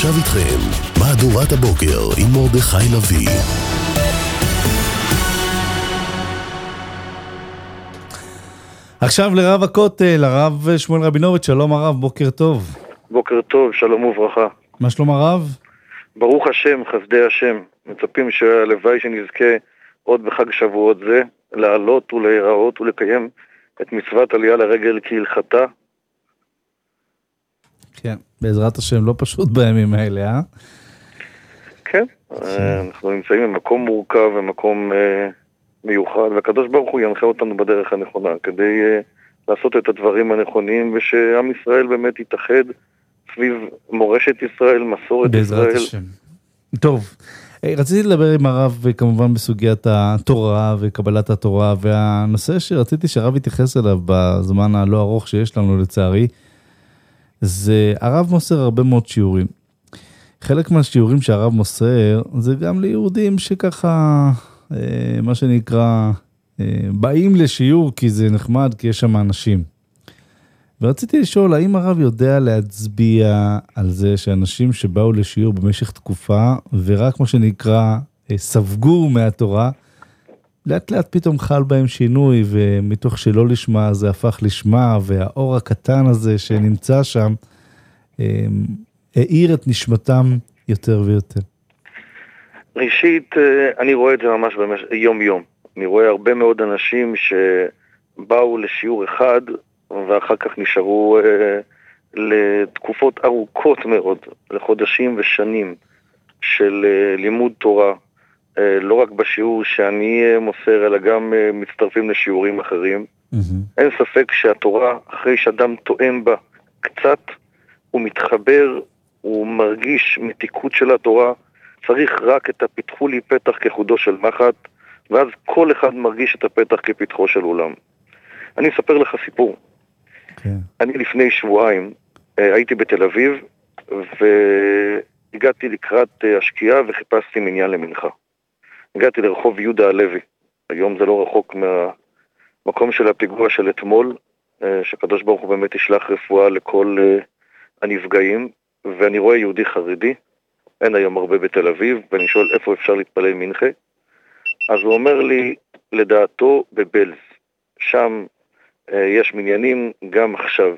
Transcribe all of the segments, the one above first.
ועכשיו איתכם, מהדורת הבוקר עם מרדכי לוי. עכשיו לרב הכותל, הרב שמואל רבינוביץ', שלום הרב, בוקר טוב. בוקר טוב, שלום וברכה. מה שלום הרב? ברוך השם, חסדי השם. מצפים שהלוואי שנזכה עוד בחג שבועות זה, לעלות ולהיראות ולקיים את מצוות עלייה לרגל כהלכתה. כן, בעזרת השם, לא פשוט בימים האלה, אה? כן, אנחנו נמצאים במקום מורכב ומקום מיוחד, והקדוש ברוך הוא ינחה אותנו בדרך הנכונה, כדי לעשות את הדברים הנכונים, ושעם ישראל באמת יתאחד סביב מורשת ישראל, מסורת ישראל. בעזרת השם. טוב, רציתי לדבר עם הרב כמובן בסוגיית התורה וקבלת התורה, והנושא שרציתי שהרב יתייחס אליו בזמן הלא ארוך שיש לנו לצערי, זה הרב מוסר הרבה מאוד שיעורים. חלק מהשיעורים שהרב מוסר זה גם ליהודים שככה, מה שנקרא, באים לשיעור כי זה נחמד, כי יש שם אנשים. ורציתי לשאול, האם הרב יודע להצביע על זה שאנשים שבאו לשיעור במשך תקופה, ורק מה שנקרא, ספגו מהתורה, לאט לאט פתאום חל בהם שינוי, ומתוך שלא לשמה זה הפך לשמה, והאור הקטן הזה שנמצא שם, העיר את נשמתם יותר ויותר. ראשית, אני רואה את זה ממש יום יום. אני רואה הרבה מאוד אנשים שבאו לשיעור אחד, ואחר כך נשארו לתקופות ארוכות מאוד, לחודשים ושנים של לימוד תורה, לא רק בשיעור שאני מוסר, אלא גם מצטרפים לשיעורים אחרים. אין ספק שהתורה, אחרי שאדם תואם בה קצת, הוא מתחבר, הוא מרגיש מתיקות של התורה, צריך רק את הפתחו לי פתח כחודו של מחט, ואז כל אחד מרגיש את הפתח כפתחו של עולם. אני אספר לך סיפור. אני לפני שבועיים הייתי בתל אביב, והגעתי לקראת השקיעה וחיפשתי מניין למנחה. הגעתי לרחוב יהודה הלוי. היום זה לא רחוק מהמקום של הפיגוע של אתמול, שקדוש ברוך הוא באמת ישלח רפואה לכל הנפגעים, ואני רואה יהודי חרדי, אין היום הרבה בתל אביב, ואני שואל איפה אפשר להתפלל מנחה. אז הוא אומר לי, לדעתו בבלז, שם יש מניינים גם עכשיו.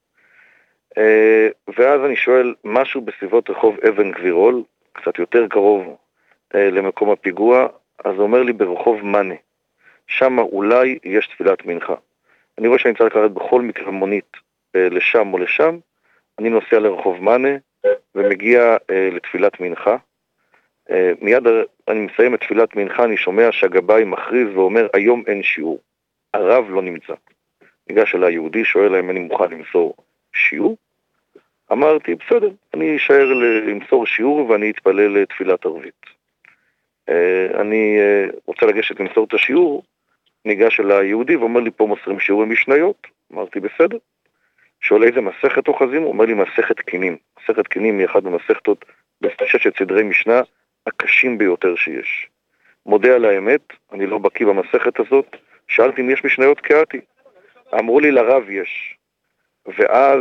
ואז אני שואל, משהו בסביבות רחוב אבן גבירול, קצת יותר קרוב למקום הפיגוע, אז הוא אומר לי ברחוב מנה, שם אולי יש תפילת מנחה. אני רואה שאני צריך לקחת בכל מקרה מונית לשם או לשם, אני נוסע לרחוב מנה ומגיע לתפילת מנחה. מיד אני מסיים את תפילת מנחה, אני שומע שהגבאי מכריז ואומר, היום אין שיעור, הרב לא נמצא. ניגש אל היהודי, שואל להם, אני מוכן למסור שיעור? אמרתי, בסדר, אני אשאר למסור שיעור ואני אתפלל לתפילת ערבית. אני רוצה לגשת למסור את השיעור, ניגש אל היהודי ואומר לי, פה מוסרים שיעור משניות. אמרתי, בסדר. שואל איזה מסכת אוחזים? הוא אומר לי, מסכת קינים. מסכת קינים היא אחת ממסכתות בששת סדרי משנה הקשים ביותר שיש. מודה על האמת, אני לא בקיא במסכת הזאת, שאלתי אם יש משניות קראתי. אמרו לי, לרב יש. ואז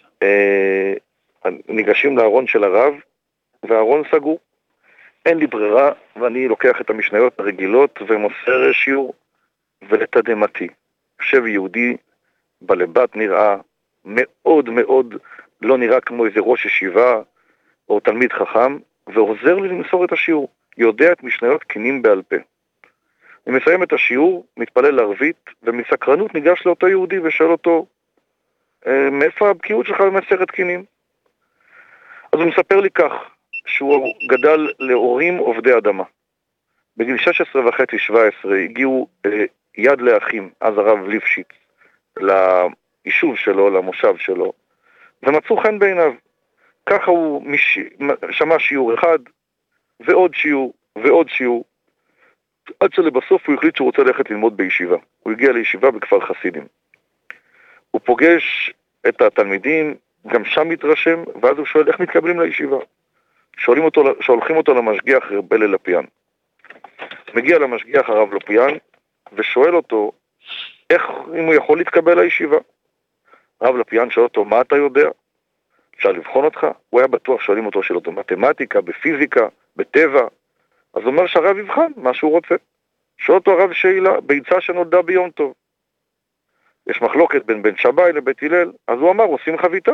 ניגשים לארון של הרב, והארון סגור. אין לי ברירה, ואני לוקח את המשניות הרגילות ומוסר שיעור. ולתדהמתי, יושב יהודי בלבת, נראה מאוד מאוד, לא נראה כמו איזה ראש ישיבה או תלמיד חכם, ועוזר לי למסור את השיעור. יודע את משניות קינים בעל פה. אני מסיים את השיעור, מתפלל לערבית, ומסקרנות ניגש לאותו יהודי ושואל אותו, מאיפה הבקיאות שלך במסכת קינים? אז הוא מספר לי כך, שהוא גדל להורים עובדי אדמה. בגיל 16.5-17 הגיעו יד לאחים, אז הרב ליפשיץ, ליישוב שלו, למושב שלו, ומצאו חן בעיניו. ככה הוא שמע שיעור אחד, ועוד שיעור, ועוד שיעור, עד שלבסוף הוא החליט שהוא רוצה ללכת ללמוד בישיבה. הוא הגיע לישיבה בכפר חסידים. הוא פוגש את התלמידים, גם שם מתרשם, ואז הוא שואל איך מתקבלים לישיבה. שולחים אותו למשגיח רב הלל לפיאן. מגיע למשגיח הרב לפיאן, ושואל אותו אם הוא יכול להתקבל לישיבה. הרב לפיאן שואל אותו, מה אתה יודע? אפשר לבחון אותך? הוא היה בטוח שואלים אותו שאלות במתמטיקה, בפיזיקה, בטבע. אז הוא אומר שהרב יבחן מה שהוא רוצה. שואל אותו הרב שאלה, ביצה שנולדה ביום טוב. יש מחלוקת בין בן שבאי לבית הלל, אז הוא אמר, עושים חביתה.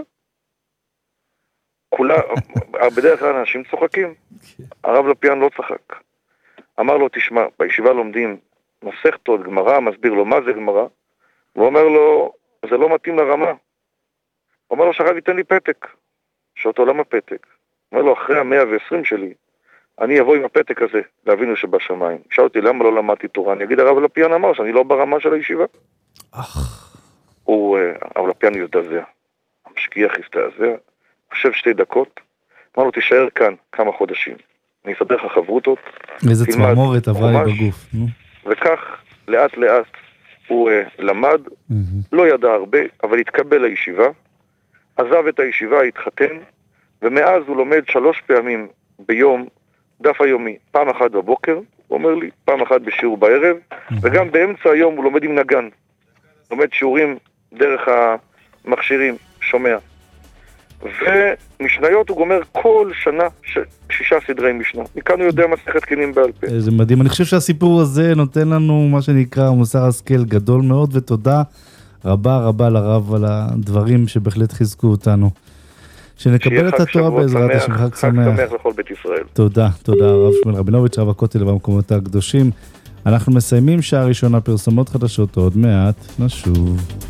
בדרך כלל אנשים צוחקים. הרב לפיאן לא צחק. אמר לו, תשמע, בישיבה לומדים מסכתות, גמרא, מסביר לו מה זה גמרא. הוא אומר לו, זה לא מתאים לרמה. הוא אומר לו, שהרב ייתן לי פתק. שאותו למה פתק? הוא אומר לו, אחרי 120 שלי, אני אבוא עם הפתק הזה, לאבינו שבשמיים. שאל אותי, למה לא למדתי תורה? אני אגיד, הרב לפיאן אמר שאני לא ברמה של הישיבה. הרב לפיאן יזדעזע. המשגיח יזדעזע. חושב 2 דקות. אמר לו, תישאר כאן כמה חודשים. אני אסדר לך חברותות. איזה צמרמורת עברה לי בגוף. וכך, לאט לאט, הוא למד, לא ידע הרבה, אבל התקבל לישיבה, עזב את הישיבה, התחתן, ומאז הוא לומד 3 פעמים ביום, דף היומי, פעם אחת בבוקר, הוא אומר לי, פעם אחת בשיעור בערב, וגם באמצע היום הוא לומד עם נגן, לומד שיעורים דרך המכשירים, שומע. ומשניות הוא גומר כל שנה 6 סדרי משנה. מכאן הוא יודע מסכת קינים בעל פה. זה מדהים. אני חושב שהסיפור הזה נותן לנו מה שנקרא מוסר השכל גדול מאוד, ותודה רבה לרב על הדברים שבהחלט חיזקו אותנו. שנקבל את התורה בעזרת השם. חג שמח לכל בית ישראל. תודה הרב שמואל רבינוביץ', רב הכותל והמקומות הקדושים. אנחנו מסיימים שעה ראשונה פרסומות חדשות, עוד מעט נשוב.